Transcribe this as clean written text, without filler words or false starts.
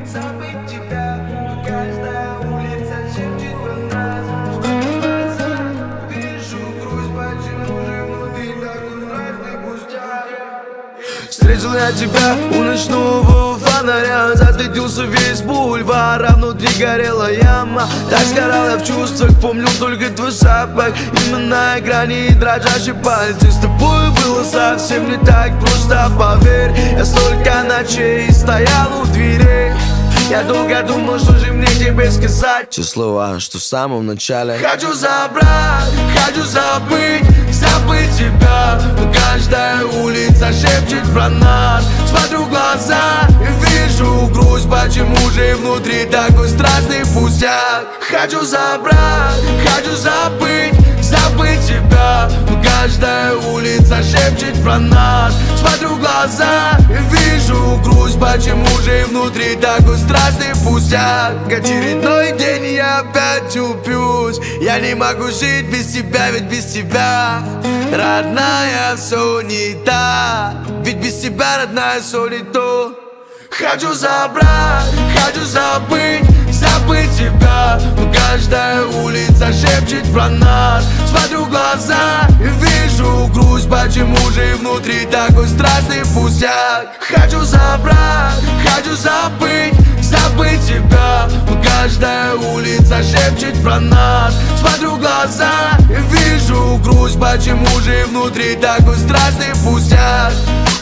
забыть тебя. Но каждая улица шепчет про нас. Смотрю в глаза, вижу грусть, почему же внутри такой страшный пустяк. Встретил я тебя у ночного фонаря, засветился весь бульвар, а внутри горела яма. Так сгорал я в чувствах, помню только твой запах. Именно на грани дрожащие пальцы. С тобой было совсем не так просто, поверь. Я столько ночей стоял у дверей. Я долго думал, что же мне тебе сказать. Те слова, что в самом начале. Хочу забрать, хочу забыть, забыть тебя. Но каждая улица шепчет про нас. Смотрю в глаза и вижу грусть, почему же внутри такой страшный пустяк. Хочу забрать, хочу забыть, забыть тебя. Но каждая улица шепчет про нас. Смотрю в глаза и вижу грусть, почему же внутри такой страшный пустяк. Очередной день я опять упьюсь. Я не могу жить без тебя, ведь без тебя, родная, все не так. Ведь без тебя, родная, все не то. Хочу забрать, хочу забыть, забыть тебя. Но каждая улица шепчет про нас. Смотрю в глаза и вижу грусть, почему же внутри такой страшный пустяк. Хочу забрать, хочу забыть, забыть тебя. Но каждая улица шепчет про нас. Смотрю в глаза и вижу грусть, почему же внутри такой страшный пустяк.